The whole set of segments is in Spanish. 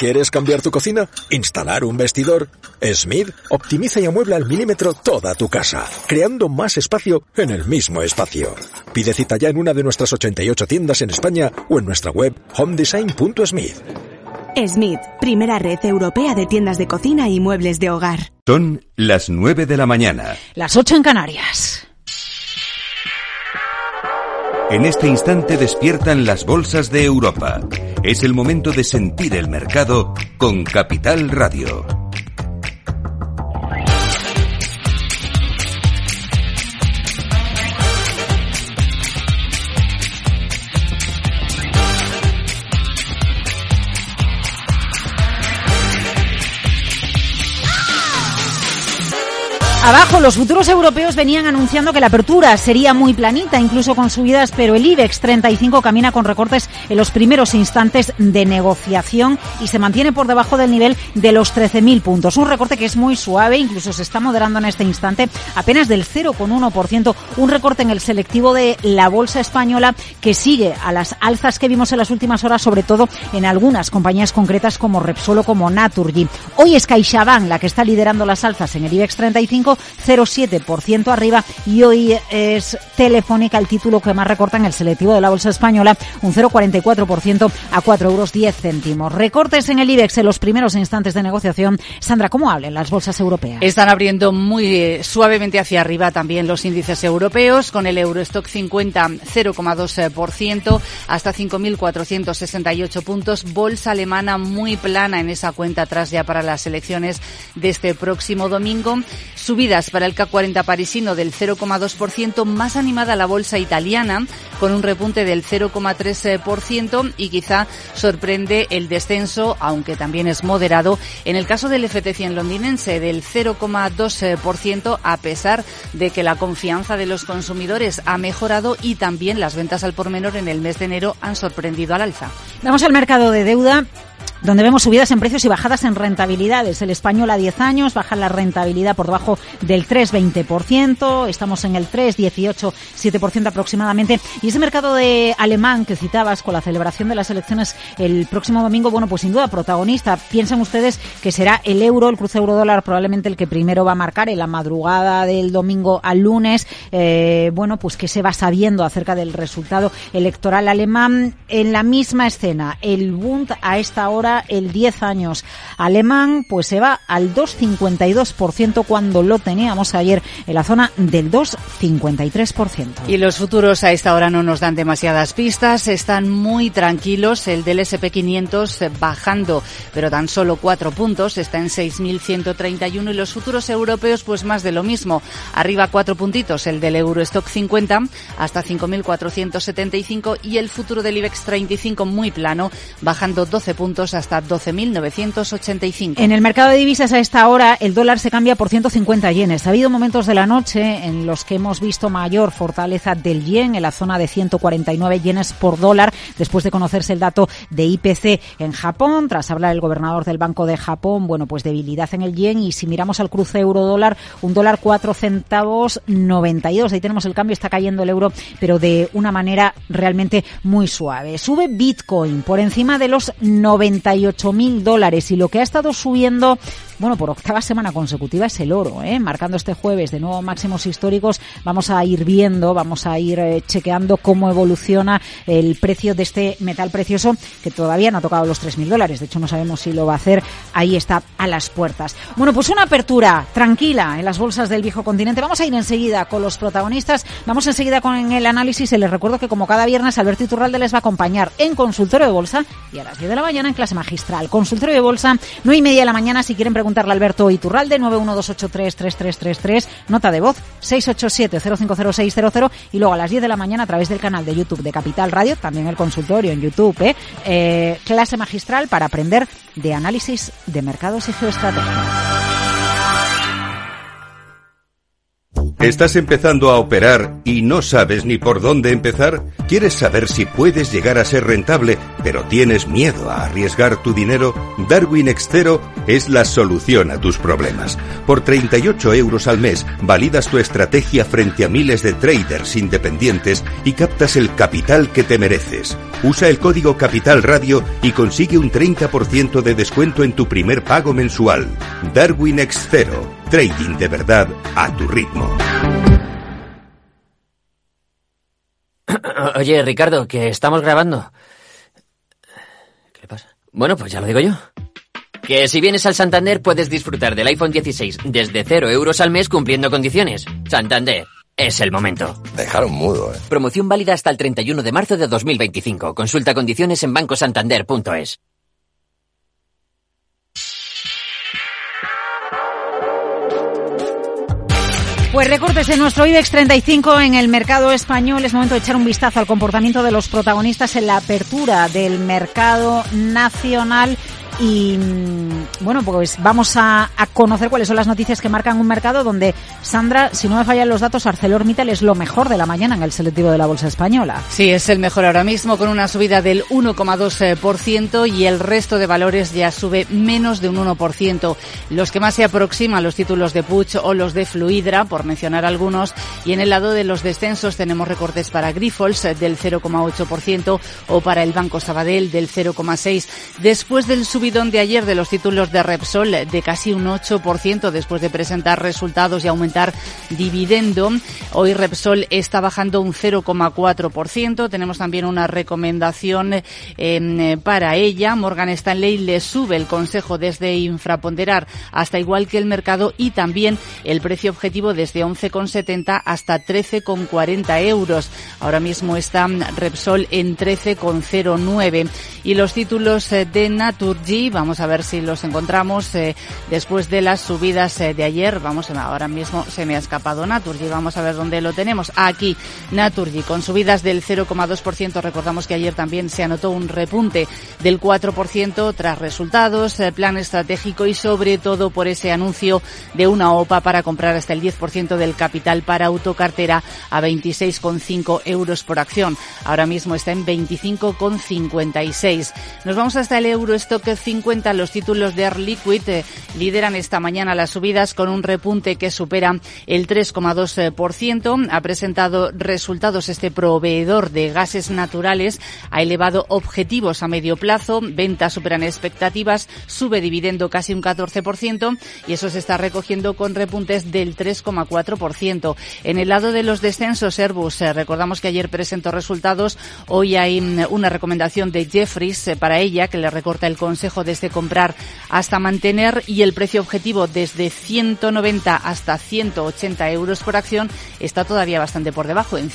¿Quieres cambiar tu cocina? ¿Instalar un vestidor? Smith optimiza y amuebla al milímetro toda tu casa, creando más espacio en el mismo espacio. Pide cita ya en una de nuestras 88 tiendas en España o en nuestra web homedesign.smith. Smith, primera red europea de tiendas de cocina y muebles de hogar. Son las 9 de la mañana. Las 8 en Canarias. En este instante despiertan las bolsas de Europa. Es el momento de sentir el mercado con Capital Radio. Abajo, los futuros europeos venían anunciando que la apertura sería muy planita, incluso con subidas, pero el IBEX 35 camina con recortes en los primeros instantes de negociación y se mantiene por debajo del nivel de los 13.000 puntos. Un recorte que es muy suave, incluso se está moderando en este instante, apenas del 0,1%. Un recorte en el selectivo de la bolsa española que sigue a las alzas que vimos en las últimas horas, sobre todo en algunas compañías concretas como Repsol o como Naturgy. Hoy es CaixaBank la que está liderando las alzas en el IBEX 35, 0,7% arriba, y hoy es Telefónica el título que más recorta en el selectivo de la bolsa española, un 0,44% a 4,10 €. Recortes en el IBEX en los primeros instantes de negociación. Sandra, ¿cómo hablan las bolsas europeas? Están abriendo muy suavemente hacia arriba también los índices europeos, con el Eurostock 50 0,2% hasta 5.468 puntos. Bolsa alemana muy plana en esa cuenta atrás ya para las elecciones de este próximo domingo. Subidas para el CAC 40 parisino del 0,2%, más animada la bolsa italiana con un repunte del 0,3% y quizá sorprende el descenso, aunque también es moderado, en el caso del FT100 londinense del 0,2%, a pesar de que la confianza de los consumidores ha mejorado y también las ventas al por menor en el mes de enero han sorprendido al alza. Vamos al mercado de deuda, donde vemos subidas en precios y bajadas en rentabilidades. El español a 10 años baja la rentabilidad por debajo del 3,20%, estamos en el 3,18-7% aproximadamente. Y ese mercado de alemán que citabas con la celebración de las elecciones el próximo domingo, bueno, pues sin duda protagonista. Piensan ustedes que será el euro, el cruce euro-dólar, probablemente el que primero va a marcar en la madrugada del domingo al lunes. Bueno, pues que se va sabiendo acerca del resultado electoral alemán. En la misma escena, el Bund a esta hora, el 10 años alemán, pues se va al 2,52% cuando lo teníamos ayer en la zona del 2,53%. Y los futuros a esta hora no nos dan demasiadas pistas, están muy tranquilos. El del SP500 bajando, pero tan solo 4 puntos, está en 6.131, y los futuros europeos pues más de lo mismo, arriba 4 puntitos, el del Eurostock 50 hasta 5.475 y el futuro del IBEX 35 muy plano, bajando 12 puntos hasta 12.985. En el mercado de divisas a esta hora el dólar se cambia por 150 yenes. Ha habido momentos de la noche en los que hemos visto mayor fortaleza del yen en la zona de 149 yenes por dólar después de conocerse el dato de IPC en Japón. Tras hablar el gobernador del Banco de Japón, bueno, pues debilidad en el yen, y si miramos al cruce euro-dólar, un dólar 4 centavos 92. Ahí tenemos el cambio, está cayendo el euro, pero de una manera realmente muy suave. Sube Bitcoin por encima de los $98.000 y lo que ha estado subiendo, bueno, por octava semana consecutiva es el oro, marcando este jueves de nuevo máximos históricos. Vamos a ir viendo, vamos a ir chequeando cómo evoluciona el precio de este metal precioso que todavía no ha tocado los $3.000. De hecho, no sabemos si lo va a hacer. Ahí está, a las puertas. Bueno, pues una apertura tranquila en las bolsas del viejo continente. Vamos a ir enseguida con los protagonistas. Vamos enseguida con el análisis. Y les recuerdo que como cada viernes Alberto Iturralde les va a acompañar en Consultorio de Bolsa y a las 10 de la mañana en Clase Magistral. Consultorio de Bolsa, 9:30 de la mañana. Si quieren preguntarle a Alberto Iturralde, 912833333, nota de voz 687-050600, y luego a las 10 de la mañana a través del canal de YouTube de Capital Radio, también el consultorio en YouTube, Clase Magistral para aprender de análisis de mercados y geoestrategia. ¿Estás empezando a operar y no sabes ni por dónde empezar? ¿Quieres saber si puedes llegar a ser rentable, pero tienes miedo a arriesgar tu dinero? Darwin Extero es la solución a tus problemas. Por 38 € al mes, validas tu estrategia frente a miles de traders independientes y captas el capital que te mereces. Usa el código Capital Radio y consigue un 30% de descuento en tu primer pago mensual. Darwin Extero. Trading de verdad a tu ritmo. Oye, Ricardo, que estamos grabando. ¿Qué le pasa? Bueno, pues ya lo digo yo. Que si vienes al Santander puedes disfrutar del iPhone 16 desde 0 € al mes cumpliendo condiciones. Santander, es el momento. Dejaron mudo, Promoción válida hasta el 31 de marzo de 2025. Consulta condiciones en bancosantander.es. Pues recortes en nuestro IBEX 35 en el mercado español. Es momento de echar un vistazo al comportamiento de los protagonistas en la apertura del mercado nacional. Y bueno, pues vamos a conocer cuáles son las noticias que marcan un mercado donde, Sandra, si no me fallan los datos, ArcelorMittal es lo mejor de la mañana en el selectivo de la bolsa española. Sí, es el mejor ahora mismo, con una subida del 1,2% y el resto de valores ya sube menos de un 1%. Los que más se aproximan, los títulos de Puig o los de Fluidra, por mencionar algunos, y en el lado de los descensos tenemos recortes para Grifols del 0,8% o para el Banco Sabadell del 0,6%. Después del subidón de ayer de los títulos de Repsol de casi un 8% después de presentar resultados y aumentar dividendo, hoy Repsol está bajando un 0,4%. Tenemos también una recomendación para ella. Morgan Stanley le sube el consejo desde infraponderar hasta igual que el mercado y también el precio objetivo desde 11,70 hasta 13,40 €. Ahora mismo está Repsol en 13,09. Y los títulos de Naturgy, vamos a ver si los encontramos después de las subidas de ayer. Ahora mismo se me ha escapado Naturgy, vamos a ver dónde lo tenemos. Aquí, Naturgy, con subidas del 0,2%. Recordamos que ayer también se anotó un repunte del 4% tras resultados, plan estratégico y sobre todo por ese anuncio de una OPA para comprar hasta el 10% del capital para autocartera a 26,5 € por acción. Ahora mismo está en 25,56. Nos vamos hasta el Eurostock 50. Los títulos de Air Liquid lideran esta mañana las subidas con un repunte que supera el 3,2%. Ha presentado resultados este proveedor de gases naturales, ha elevado objetivos a medio plazo, ventas superan expectativas, sube dividendo casi un 14% y eso se está recogiendo con repuntes del 3,4%. En el lado de los descensos, Airbus, recordamos que ayer presentó resultados, hoy hay una recomendación de Jefferies para ella que le recorta el consejo desde comprar hasta mantener y el precio objetivo desde 190 hasta 180 € por acción está todavía bastante por debajo, en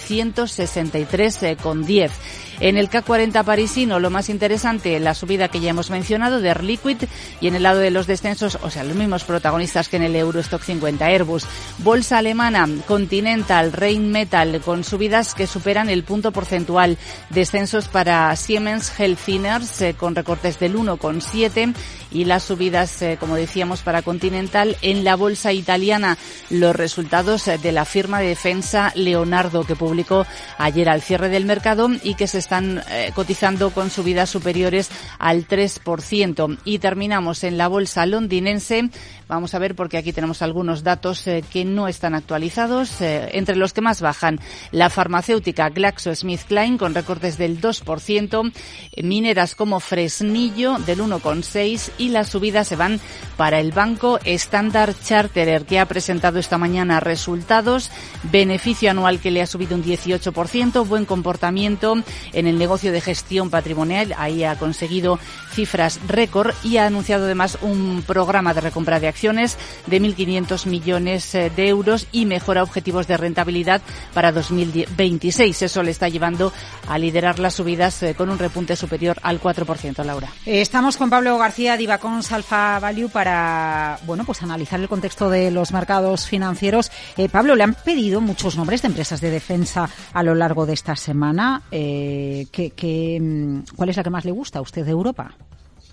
163,10. En el CAC 40 parisino, lo más interesante, la subida que ya hemos mencionado de Air Liquid, y en el lado de los descensos, o sea, los mismos protagonistas que en el Eurostock 50, Airbus. Bolsa alemana, Continental, Rheinmetall, con subidas que superan el punto porcentual. Descensos para Siemens Healthineers, con recortes del 1,7%, y las subidas, como decíamos, para Continental. En la bolsa italiana, los resultados de la firma de defensa Leonardo, que publicó ayer al cierre del mercado y que se están cotizando con subidas superiores al 3%. Y terminamos en la bolsa londinense. Vamos a ver, porque aquí tenemos algunos datos que no están actualizados. Entre los que más bajan, la farmacéutica GlaxoSmithKline con recortes del 2%, mineras como Fresnillo del 1,6%, y las subidas se van para el banco Standard Chartered, que ha presentado esta mañana resultados, beneficio anual que le ha subido un 18%, buen comportamiento en el negocio de gestión patrimonial, ahí ha conseguido cifras récord y ha anunciado además un programa de recompra de acciones de 1.500 millones de euros y mejora objetivos de rentabilidad para 2026. Eso le está llevando a liderar las subidas con un repunte superior al 4%, Laura. Estamos con Pablo García, Divacons Alpha Value, para pues analizar el contexto de los mercados financieros. Pablo, le han pedido muchos nombres de empresas de defensa a lo largo de esta semana. ¿Cuál es la que más le gusta a usted de Europa?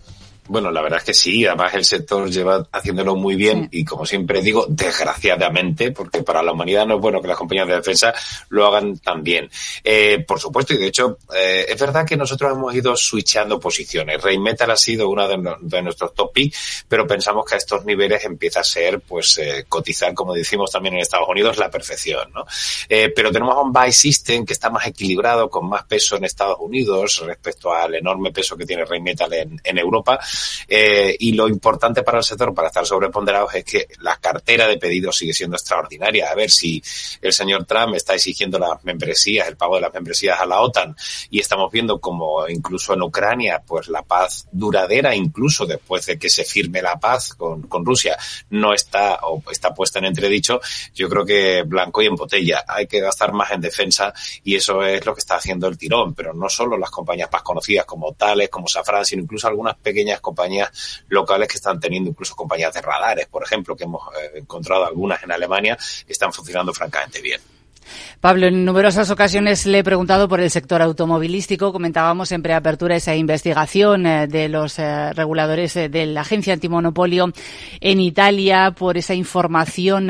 Bueno, la verdad es que sí, además el sector lleva haciéndolo muy bien y, como siempre digo, desgraciadamente, porque para la humanidad no es bueno que las compañías de defensa lo hagan tan bien. Por supuesto, y de hecho, es verdad que nosotros hemos ido switchando posiciones. Rheinmetall ha sido una de nuestros top picks, pero pensamos que a estos niveles empieza a ser, pues, cotizar, como decimos también en Estados Unidos, la perfección, ¿no? Pero tenemos un buy system que está más equilibrado, con más peso en Estados Unidos respecto al enorme peso que tiene Rheinmetall en Europa. Y lo importante para el sector, para estar sobreponderados, es que la cartera de pedidos sigue siendo extraordinaria. A ver, si el señor Trump está exigiendo las membresías, el pago de las membresías a la OTAN, y estamos viendo como incluso en Ucrania, pues la paz duradera, incluso después de que se firme la paz con Rusia, no está, o está puesta en entredicho. Yo creo que blanco y en botella. Hay que gastar más en defensa, y eso es lo que está haciendo el tirón. Pero no solo las compañías más conocidas como Thales, como Safran, sino incluso algunas pequeñas compañías locales que están teniendo, incluso compañías de radares, por ejemplo, que hemos encontrado algunas en Alemania, que están funcionando francamente bien. Pablo, en numerosas ocasiones le he preguntado por el sector automovilístico. Comentábamos en preapertura esa investigación de los reguladores de la Agencia Antimonopolio en Italia por esa información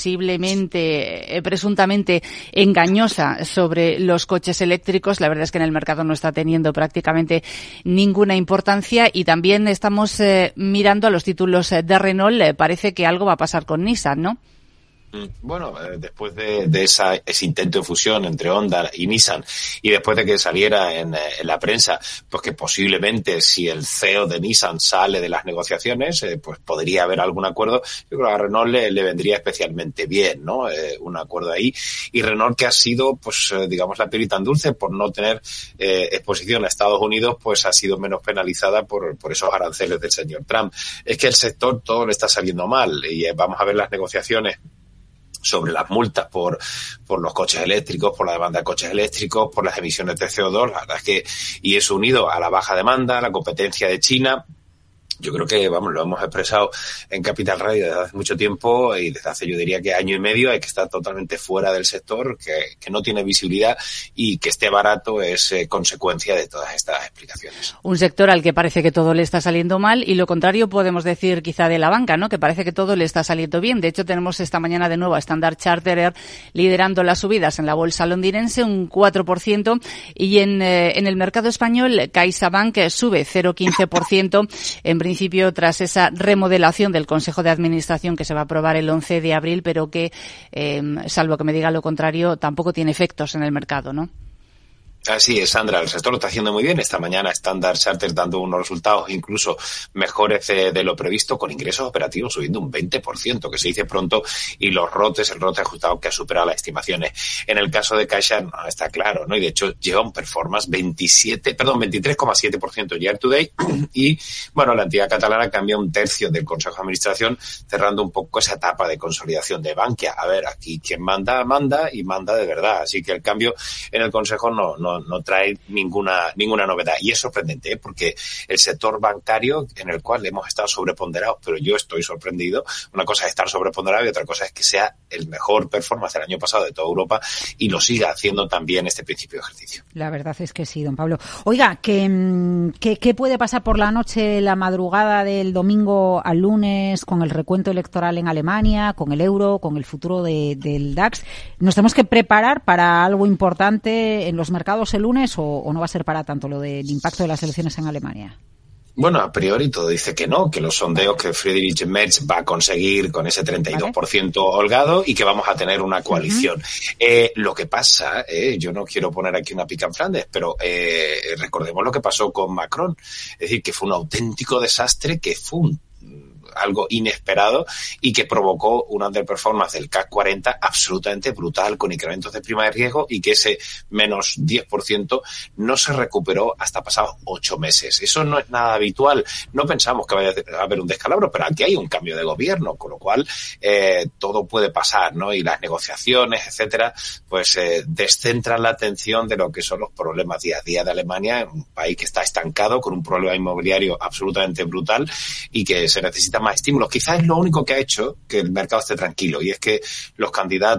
posiblemente, presuntamente engañosa sobre los coches eléctricos. La verdad es que en el mercado no está teniendo prácticamente ninguna importancia, y también estamos mirando a los títulos de Renault. Parece que algo va a pasar con Nissan, ¿no? Bueno, después de ese intento de fusión entre Honda y Nissan, y después de que saliera en la prensa, pues que posiblemente, si el CEO de Nissan sale de las negociaciones, pues podría haber algún acuerdo. Yo creo que a Renault le vendría especialmente bien, ¿no? Un acuerdo ahí. Y Renault, que ha sido, pues, digamos, la perita en dulce por no tener exposición a Estados Unidos, pues ha sido menos penalizada por esos aranceles del señor Trump. Es que el sector todo le está saliendo mal, y vamos a ver las negociaciones sobre las multas por los coches eléctricos, por la demanda de coches eléctricos, por las emisiones de CO2. La verdad es que, y eso unido a la baja demanda, a la competencia de China, yo creo que, vamos, lo hemos expresado en Capital Radio desde hace mucho tiempo, y desde hace, yo diría que año y medio, hay que estar totalmente fuera del sector, que no tiene visibilidad, y que esté barato es consecuencia de todas estas explicaciones. Un sector al que parece que todo le está saliendo mal, y lo contrario podemos decir quizá de la banca, ¿no? Que parece que todo le está saliendo bien. De hecho, tenemos esta mañana de nuevo a Standard Chartered liderando las subidas en la bolsa londinense, un 4%, y en el mercado español, CaixaBank sube 0,15%, en principio tras esa remodelación del Consejo de Administración que se va a aprobar el 11 de abril, pero que, salvo que me diga lo contrario, tampoco tiene efectos en el mercado, ¿no? Así es, Sandra, el sector lo está haciendo muy bien. Esta mañana Standard Chartered dando unos resultados incluso mejores de lo previsto, con ingresos operativos subiendo un 20%, que se dice pronto, y el rote ajustado que ha superado las estimaciones. En el caso de Caixa no está claro, ¿no? Y de hecho lleva un performance 23,7% year to date, y bueno, la entidad catalana cambia un tercio del Consejo de Administración, cerrando un poco esa etapa de consolidación de Bankia. A ver, aquí quien manda y manda de verdad, así que el cambio en el Consejo no trae ninguna novedad. Y es sorprendente, porque el sector bancario, en el cual hemos estado sobreponderados, pero yo estoy sorprendido. Una cosa es estar sobreponderado y otra cosa es que sea el mejor performance del año pasado de toda Europa, y lo siga haciendo también este principio de ejercicio. La verdad es que sí, don Pablo. Oiga, ¿qué puede pasar por la noche, la madrugada del domingo al lunes, con el recuento electoral en Alemania, con el euro, con el futuro del DAX? ¿Nos tenemos que preparar para algo importante en los mercados el lunes, o no va a ser para tanto lo del impacto de las elecciones en Alemania? Bueno, a priori todo dice que no, que los sondeos que Friedrich Merz va a conseguir con ese 32% holgado, y que vamos a tener una coalición. Lo que pasa, yo no quiero poner aquí una pica en Flandes, pero recordemos lo que pasó con Macron. Es decir, que fue un auténtico desastre, que fue algo inesperado, y que provocó una underperformance del CAC 40 absolutamente brutal, con incrementos de prima de riesgo, y que ese menos 10% no se recuperó hasta pasados 8 meses. Eso no es nada habitual. No pensamos que vaya a haber un descalabro, pero aquí hay un cambio de gobierno, con lo cual todo puede pasar, ¿no? Y las negociaciones, etcétera, pues descentran la atención de lo que son los problemas día a día de Alemania, un país que está estancado, con un problema inmobiliario absolutamente brutal, y que se necesita más estímulos. Quizás es lo único que ha hecho que el mercado esté tranquilo, y es que los candidatos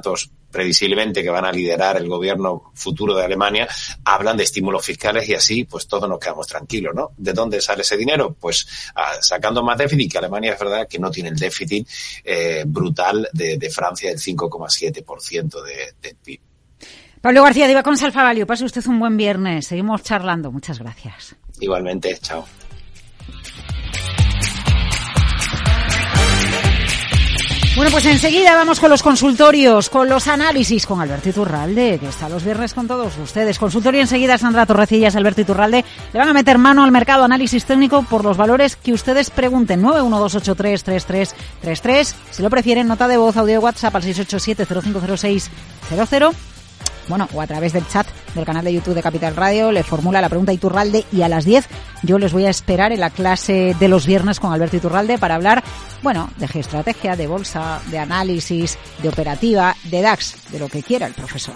previsiblemente que van a liderar el gobierno futuro de Alemania, hablan de estímulos fiscales y así pues todos nos quedamos tranquilos, ¿no? ¿De dónde sale ese dinero? Pues sacando más déficit, que Alemania es verdad que no tiene el déficit brutal de Francia del 5,7% del PIB. Pablo García de Ibacons Alfa Value, pase usted un buen viernes. Seguimos charlando. Muchas gracias. Igualmente, chao. Bueno, pues enseguida vamos con los consultorios, con los análisis, con Alberto Iturralde, que está los viernes con todos ustedes. Consultorio enseguida, Sandra Torrecillas, Alberto Iturralde. Le van a meter mano al mercado, análisis técnico por los valores que ustedes pregunten. 912833333. Si lo prefieren, nota de voz, audio de WhatsApp al 687-050600. Bueno, o a través del chat del canal de YouTube de Capital Radio, le formula la pregunta a Iturralde y a las 10 yo les voy a esperar en la clase de los viernes con Alberto Iturralde para hablar, bueno, de geoestrategia, de bolsa, de análisis, de operativa, de DAX, de lo que quiera el profesor.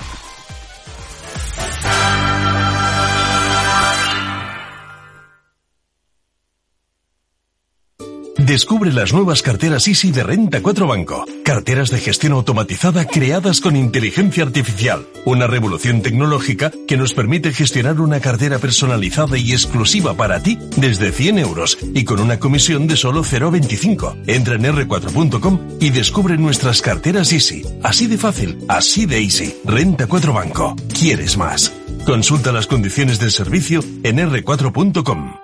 Descubre las nuevas carteras Easy de Renta 4 Banco. Carteras de gestión automatizada creadas con inteligencia artificial. Una revolución tecnológica que nos permite gestionar una cartera personalizada y exclusiva para ti desde 100 euros y con una comisión de solo 0,25. Entra en r4.com y descubre nuestras carteras Easy. Así de fácil, así de easy. Renta 4 Banco. ¿Quieres más? Consulta las condiciones del servicio en r4.com.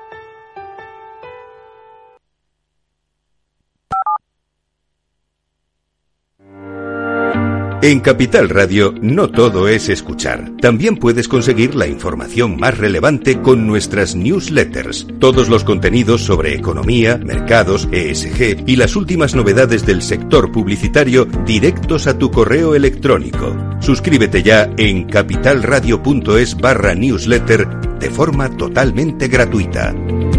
En Capital Radio no todo es escuchar. También puedes conseguir la información más relevante con nuestras newsletters. Todos los contenidos sobre economía, mercados, ESG y las últimas novedades del sector publicitario directos a tu correo electrónico. Suscríbete ya en capitalradio.es/newsletter de forma totalmente gratuita.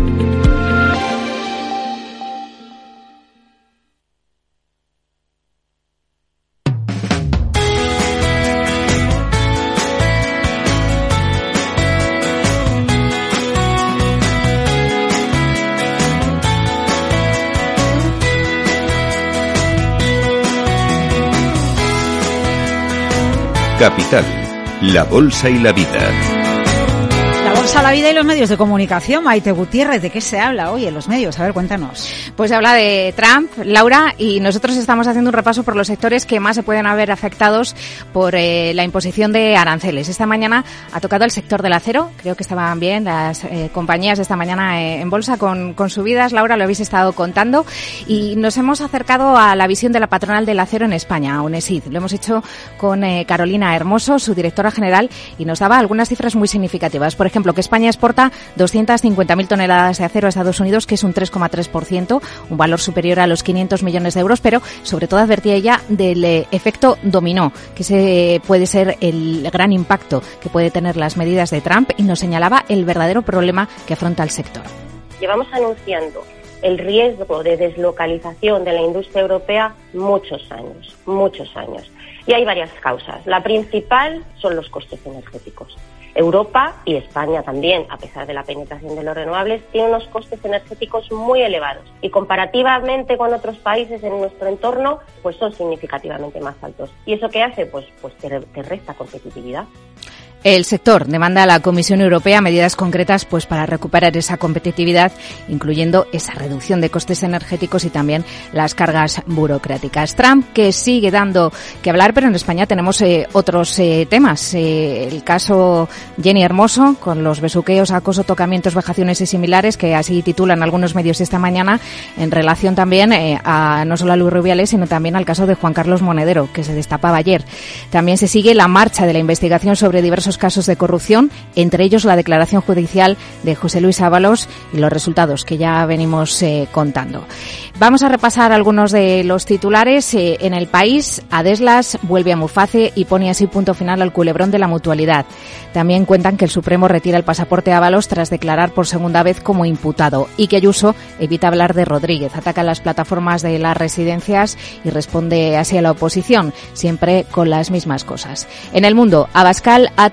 Capital, la bolsa y la vida. La bolsa, la vida y los medios de comunicación. Maite Gutiérrez, ¿de qué se habla hoy en los medios? A ver, cuéntanos. Pues se habla de Trump, Laura, y nosotros estamos haciendo un repaso por los sectores que más se pueden haber afectados por la imposición de aranceles. Esta mañana ha tocado el sector del acero. Creo que estaban bien las compañías esta mañana en bolsa con subidas. Laura, lo habéis estado contando. Y nos hemos acercado a la visión de la patronal del acero en España, a UNESID. Lo hemos hecho con Carolina Hermoso, su directora general, y nos daba algunas cifras muy significativas. Por ejemplo, que España exporta 250.000 toneladas de acero a Estados Unidos, que es un 3,3%, un valor superior a los 500 millones de euros, pero sobre todo advertía ella del efecto dominó, que ese puede ser el gran impacto que puede tener las medidas de Trump, y nos señalaba el verdadero problema que afronta el sector. Llevamos anunciando el riesgo de deslocalización de la industria europea muchos años. Y hay varias causas. La principal son los costes energéticos. Europa y España también, a pesar de la penetración de los renovables, tienen unos costes energéticos muy elevados y comparativamente con otros países en nuestro entorno, pues son significativamente más altos. ¿Y eso qué hace? Pues te resta competitividad. El sector demanda a la Comisión Europea medidas concretas pues para recuperar esa competitividad, incluyendo esa reducción de costes energéticos y también las cargas burocráticas. Trump, que sigue dando que hablar, pero en España tenemos otros temas. El caso Jenny Hermoso, con los besuqueos, acoso, tocamientos, vejaciones y similares, que así titulan algunos medios esta mañana, en relación también a no solo a Luis Rubiales, sino también al caso de Juan Carlos Monedero, que se destapaba ayer. También se sigue la marcha de la investigación sobre diversos casos de corrupción, entre ellos la declaración judicial de José Luis Ábalos y los resultados que ya venimos contando. Vamos a repasar algunos de los titulares. En El País, Adeslas vuelve a Muface y pone así punto final al culebrón de la mutualidad. También cuentan que el Supremo retira el pasaporte a Ábalos tras declarar por segunda vez como imputado, y que Ayuso evita hablar de Rodríguez, ataca las plataformas de las residencias y responde así a la oposición, siempre con las mismas cosas. En El Mundo, Abascal ata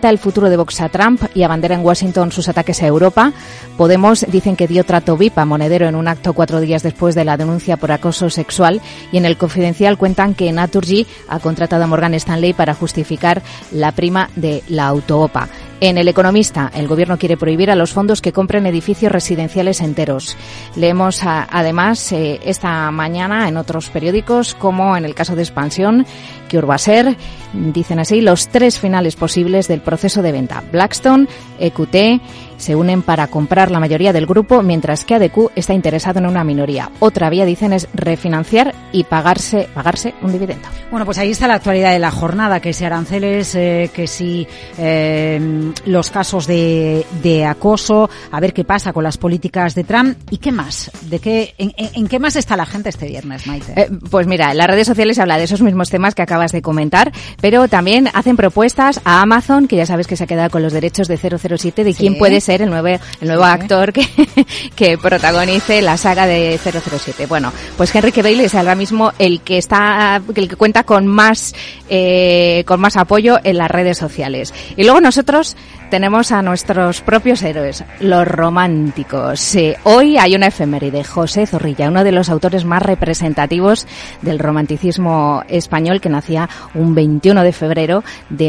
reta el futuro de Vox a Trump y abandera en Washington sus ataques a Europa. Podemos dicen que dio trato VIP a Monedero en un acto 4 días después de la denuncia por acoso sexual, y en El Confidencial cuentan que Naturgy ha contratado a Morgan Stanley para justificar la prima de la auto-OPA. En El Economista, el Gobierno quiere prohibir a los fondos que compren edificios residenciales enteros. Leemos además esta mañana en otros periódicos, como en el caso de Expansión, que Urbaser, dicen así, los 3 finales posibles del proceso de venta. Blackstone, EQT se unen para comprar la mayoría del grupo, mientras que ADQ está interesado en una minoría. Otra vía, dicen, es refinanciar y pagarse un dividendo. Bueno, pues ahí está la actualidad de la jornada, que si aranceles, que si los casos de acoso, a ver qué pasa con las políticas de Trump y qué más, en qué más está la gente este viernes, Maite. Pues mira, en las redes sociales se habla de esos mismos temas que acabas de comentar, pero también hacen propuestas a Amazon, que ya sabes que se ha quedado con los derechos de 007, de quién puede ser el nuevo actor que protagonice la saga de 007. Bueno, pues Henry Cavill es ahora mismo el que cuenta con más apoyo en las redes sociales. Y luego nosotros tenemos a nuestros propios héroes, los románticos. Hoy hay una efeméride, José Zorrilla, uno de los autores más representativos del romanticismo español, que nacía un 21 de febrero de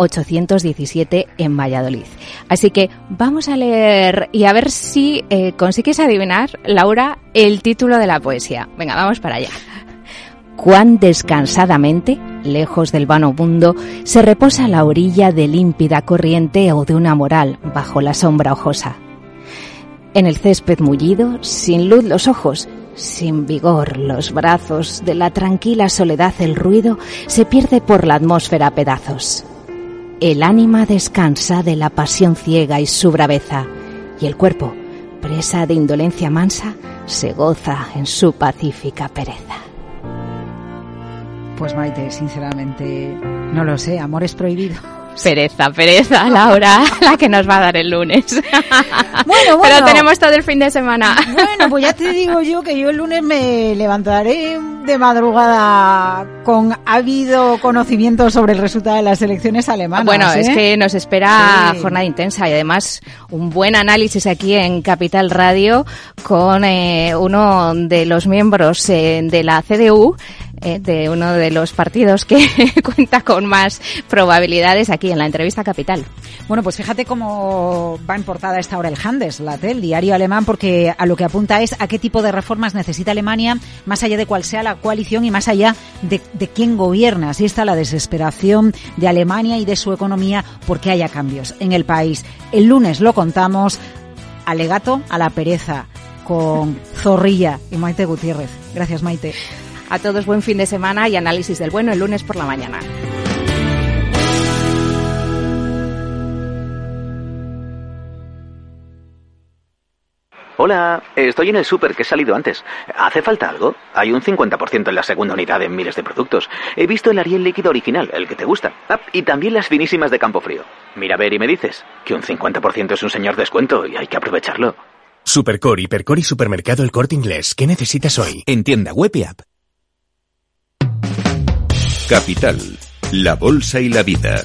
1817 en Valladolid. Así que vamos a leer y a ver si consigues adivinar, Laura, el título de la poesía. Venga, vamos para allá. Cuán descansadamente, lejos del vano mundo, se reposa a la orilla de límpida corriente o de una moral bajo la sombra hojosa. En el césped mullido, sin luz los ojos, sin vigor los brazos, de la tranquila soledad el ruido se pierde por la atmósfera a pedazos. El ánima descansa de la pasión ciega y su braveza, y el cuerpo, presa de indolencia mansa, se goza en su pacífica pereza. Pues Maite, sinceramente, no lo sé, amor es prohibido. Pereza, Laura, la que nos va a dar el lunes. Bueno. Pero tenemos todo el fin de semana. Bueno, pues ya te digo yo que yo el lunes me levantaré de madrugada con ávido conocimiento sobre el resultado de las elecciones alemanas. Bueno, es que nos espera jornada intensa y además un buen análisis aquí en Capital Radio con uno de los miembros de la CDU, de uno de los partidos que cuenta con más probabilidades aquí en la entrevista Capital. Bueno, pues fíjate cómo va en portada a esta hora el Handelsblatt, el diario alemán, porque a lo que apunta es a qué tipo de reformas necesita Alemania, más allá de cuál sea la coalición y más allá de quién gobierna. Así está la desesperación de Alemania y de su economía porque haya cambios en el país. El lunes lo contamos, alegato a la pereza, con Zorrilla y Maite Gutiérrez. Gracias, Maite. A todos buen fin de semana y análisis del bueno el lunes por la mañana. Hola, estoy en el súper que he salido antes. ¿Hace falta algo? Hay un 50% en la segunda unidad en miles de productos. He visto el Ariel líquido original, el que te gusta. Y también las finísimas de Campofrío. Mira a ver y me dices que un 50% es un señor descuento y hay que aprovecharlo. Supercore, Hipercore y Supermercado El Corte Inglés. ¿Qué necesitas hoy? En tienda web y app. Capital, la bolsa y la vida.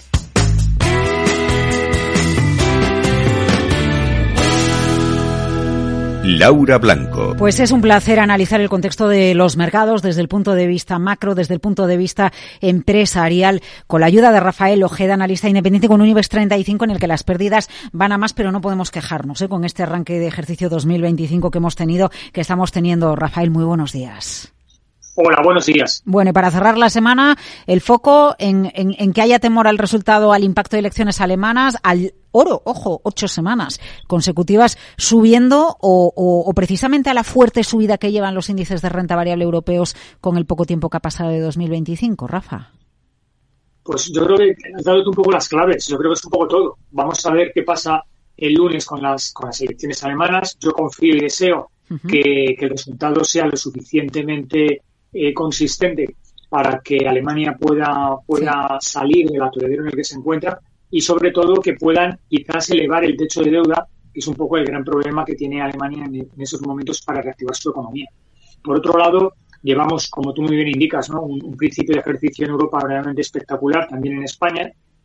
Laura Blanco. Pues es un placer analizar el contexto de los mercados desde el punto de vista macro, desde el punto de vista empresarial, con la ayuda de Rafael Ojeda, analista independiente con un IBEX 35 en el que las pérdidas van a más, pero no podemos quejarnos con este arranque de ejercicio 2025 que estamos teniendo. Rafael, muy buenos días. Hola, buenos días. Bueno, y para cerrar la semana, el foco en que haya temor al resultado, al impacto de elecciones alemanas, al oro, ojo, 8 semanas consecutivas subiendo o precisamente a la fuerte subida que llevan los índices de renta variable europeos con el poco tiempo que ha pasado de 2025, Rafa. Pues yo creo que has dado un poco las claves, yo creo que es un poco todo. Vamos a ver qué pasa el lunes con las elecciones alemanas. Yo confío y deseo que el resultado sea lo suficientemente consistente para que Alemania pueda salir del atolladero en el que se encuentra y sobre todo que puedan quizás elevar el techo de deuda, que es un poco el gran problema que tiene Alemania en esos momentos para reactivar su economía. Por otro lado, llevamos, como tú muy bien indicas, ¿no? un principio de ejercicio en Europa realmente espectacular, también en España,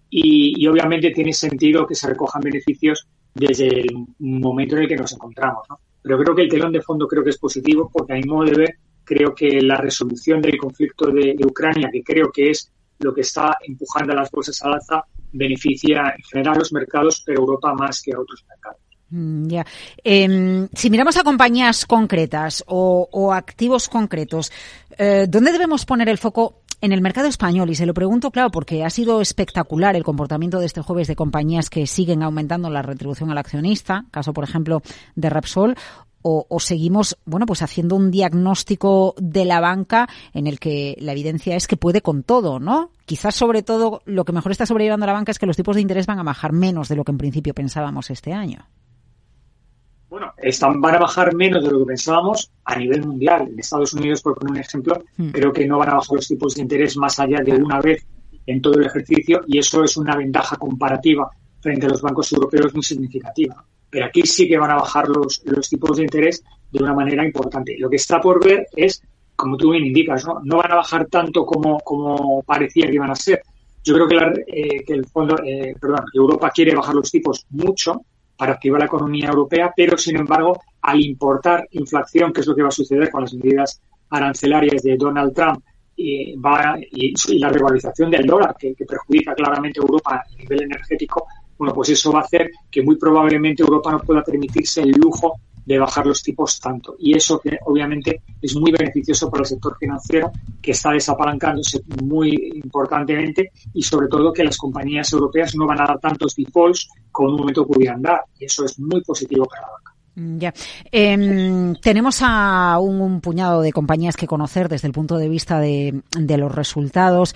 y obviamente tiene sentido que se recojan beneficios desde el momento en el que nos encontramos, ¿no? Pero creo que el telón de fondo creo que es positivo porque a mi modo de ver creo que la resolución del conflicto de Ucrania, que creo que es lo que está empujando a las bolsas al alza, beneficia en general a los mercados, pero Europa más que a otros mercados. Ya. Si miramos a compañías concretas o activos concretos, ¿dónde debemos poner el foco en el mercado español? Y se lo pregunto, claro, porque ha sido espectacular el comportamiento de este jueves de compañías que siguen aumentando la retribución al accionista, caso, por ejemplo, de Repsol, o seguimos, bueno, pues haciendo un diagnóstico de la banca en el que la evidencia es que puede con todo, ¿no? Quizás, sobre todo, lo que mejor está sobrellevando la banca es que los tipos de interés van a bajar menos de lo que en principio pensábamos este año. Bueno, van a bajar menos de lo que pensábamos a nivel mundial. En Estados Unidos, por poner un ejemplo, creo que no van a bajar los tipos de interés más allá de una vez en todo el ejercicio, y eso es una ventaja comparativa frente a los bancos europeos muy significativa. Pero aquí sí que van a bajar los tipos de interés de una manera importante. Lo que está por ver es, como tú bien indicas, no van a bajar tanto como parecía que iban a ser. Yo creo que Europa quiere bajar los tipos mucho para activar la economía europea, pero sin embargo, al importar inflación, que es lo que va a suceder con las medidas arancelarias de Donald Trump, y la revalorización del dólar, que perjudica claramente a Europa a nivel energético, bueno, pues eso va a hacer que muy probablemente Europa no pueda permitirse el lujo de bajar los tipos tanto. Y eso que obviamente es muy beneficioso para el sector financiero, que está desapalancándose muy importantemente, y sobre todo que las compañías europeas no van a dar tantos defaults como en un momento pudieran dar. Y eso es muy positivo para la banca. Ya. Tenemos a un puñado de compañías que conocer desde el punto de vista de los resultados.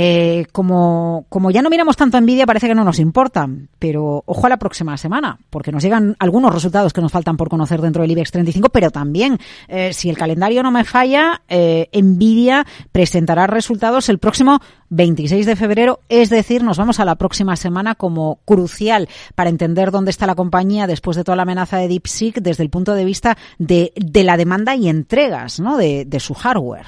Como ya no miramos tanto a Nvidia, parece que no nos importan, pero ojo a la próxima semana, porque nos llegan algunos resultados que nos faltan por conocer dentro del IBEX 35, pero también, si el calendario no me falla, Nvidia presentará resultados el próximo 26 de febrero, es decir, nos vamos a la próxima semana como crucial para entender dónde está la compañía después de toda la amenaza de DeepSeek desde el punto de vista de la demanda y entregas, ¿no?, de su hardware.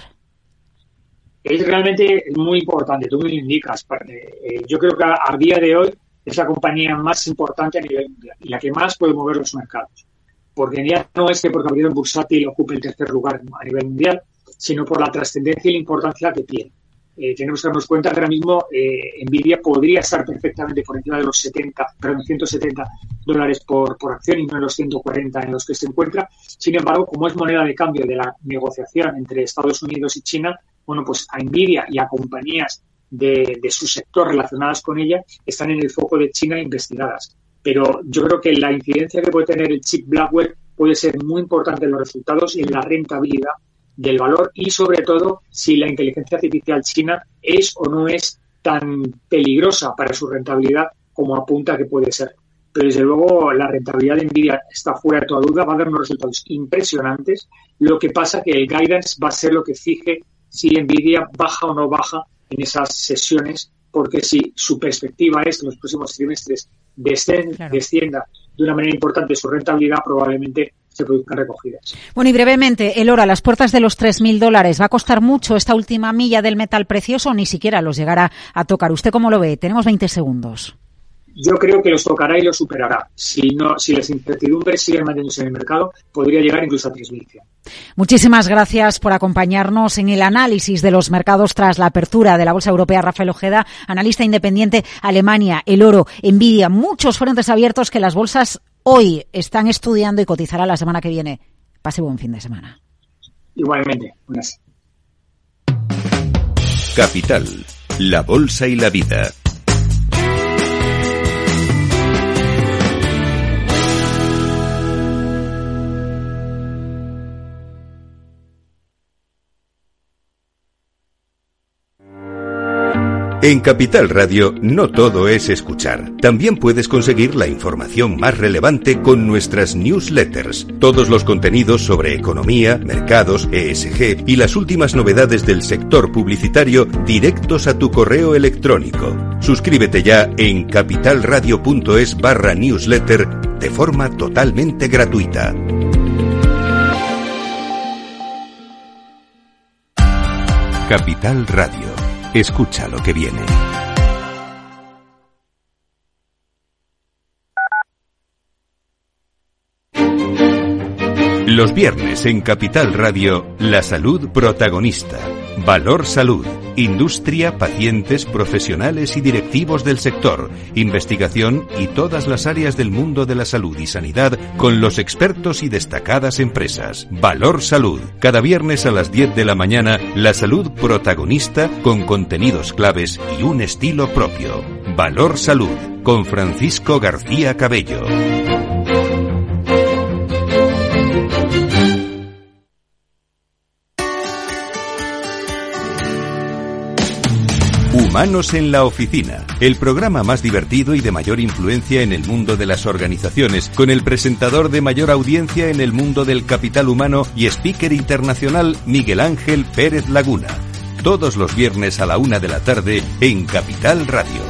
Es realmente muy importante, tú me lo indicas. Yo creo que a día de hoy es la compañía más importante a nivel mundial y la que más puede mover los mercados. Porque ya no es que por capitalización bursátil ocupe el tercer lugar a nivel mundial, sino por la trascendencia y la importancia que tiene. Tenemos que darnos cuenta que ahora mismo Nvidia podría estar perfectamente por encima de los $170 por acción y no en los 140 en los que se encuentra. Sin embargo, como es moneda de cambio de la negociación entre Estados Unidos y China, bueno, pues a Nvidia y a compañías de su sector relacionadas con ella están en el foco de China investigadas. Pero yo creo que la incidencia que puede tener el chip Blackwell puede ser muy importante en los resultados y en la rentabilidad del valor, y sobre todo si la inteligencia artificial china es o no es tan peligrosa para su rentabilidad como apunta que puede ser. Pero desde luego la rentabilidad de Nvidia está fuera de toda duda, va a dar unos resultados impresionantes. Lo que pasa que el guidance va a ser lo que fije si Nvidia baja o no baja en esas sesiones, porque si su perspectiva es que en los próximos trimestres descienda de una manera importante su rentabilidad, probablemente se produzcan recogidas. Bueno, y brevemente, el oro a las puertas de los $3.000. ¿Va a costar mucho esta última milla del metal precioso o ni siquiera los llegará a tocar? ¿Usted cómo lo ve? Tenemos 20 segundos. Yo creo que los tocará y los superará. Si las incertidumbres siguen manteniéndose en el mercado, podría llegar incluso a 3.100. Muchísimas gracias por acompañarnos en el análisis de los mercados tras la apertura de la Bolsa Europea. Rafael Ojeda, analista independiente, Alemania, el oro, Nvidia, muchos frentes abiertos que las bolsas hoy están estudiando y cotizará la semana que viene. Pase buen fin de semana. Igualmente. Buenas. Capital, la bolsa y la vida. En Capital Radio no todo es escuchar. También puedes conseguir la información más relevante con nuestras newsletters. Todos los contenidos sobre economía, mercados, ESG y las últimas novedades del sector publicitario directos a tu correo electrónico. Suscríbete ya en capitalradio.es/newsletter de forma totalmente gratuita. Capital Radio. Escucha lo que viene. Los viernes en Capital Radio, la salud protagonista. Valor Salud. Industria, pacientes, profesionales y directivos del sector. Investigación y todas las áreas del mundo de la salud y sanidad con los expertos y destacadas empresas. Valor Salud. Cada viernes a las 10 de la mañana, la salud protagonista con contenidos claves y un estilo propio. Valor Salud. Con Francisco García Cabello. Humanos en la Oficina, el programa más divertido y de mayor influencia en el mundo de las organizaciones, con el presentador de mayor audiencia en el mundo del capital humano y speaker internacional Miguel Ángel Pérez Laguna. Todos los viernes a la 1 de la tarde en Capital Radio.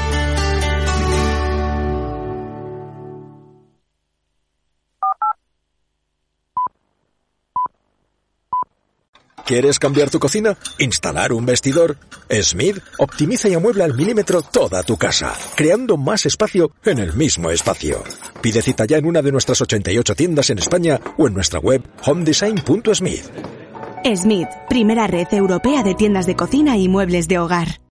¿Quieres cambiar tu cocina? ¿Instalar un vestidor? Smith optimiza y amuebla al milímetro toda tu casa, creando más espacio en el mismo espacio. Pide cita ya en una de nuestras 88 tiendas en España o en nuestra web homedesign.smith. Smith, primera red europea de tiendas de cocina y muebles de hogar.